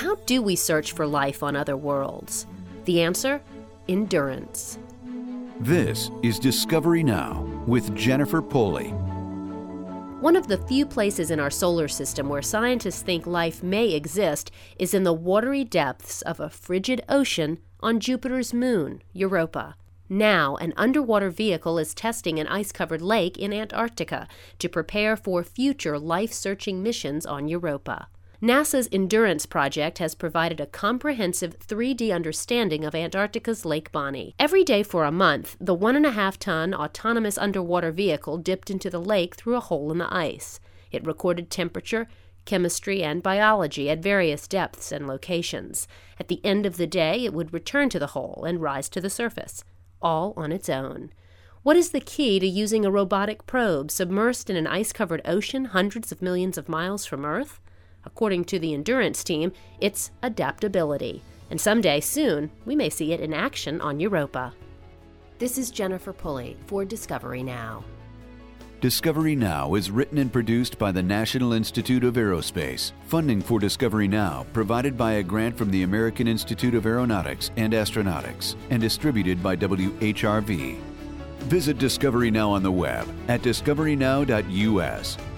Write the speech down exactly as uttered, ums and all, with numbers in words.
how do we search for life on other worlds? The answer? Endurance. This is Discovery Now with Jennifer Pulley. One of the few places in our solar system where scientists think life may exist is in the watery depths of a frigid ocean on Jupiter's moon, Europa. Now, an underwater vehicle is testing an ice-covered lake in Antarctica to prepare for future life-searching missions on Europa. NASA's Endurance project has provided a comprehensive three D understanding of Antarctica's Lake Bonney. Every day for a month, the one and a half ton autonomous underwater vehicle dipped into the lake through a hole in the ice. It recorded temperature, chemistry, and biology at various depths and locations. At the end of the day, it would return to the hole and rise to the surface, all on its own. What is the key to using a robotic probe submersed in an ice-covered ocean hundreds of millions of miles from Earth? According to the Endurance team, it's adaptability. And someday, soon, we may see it in action on Europa. This is Jennifer Pulley for Discovery Now. Discovery Now is written and produced by the National Institute of Aerospace. Funding for Discovery Now provided by a grant from the American Institute of Aeronautics and Astronautics and distributed by W H R V. Visit Discovery Now on the web at discovery now dot U S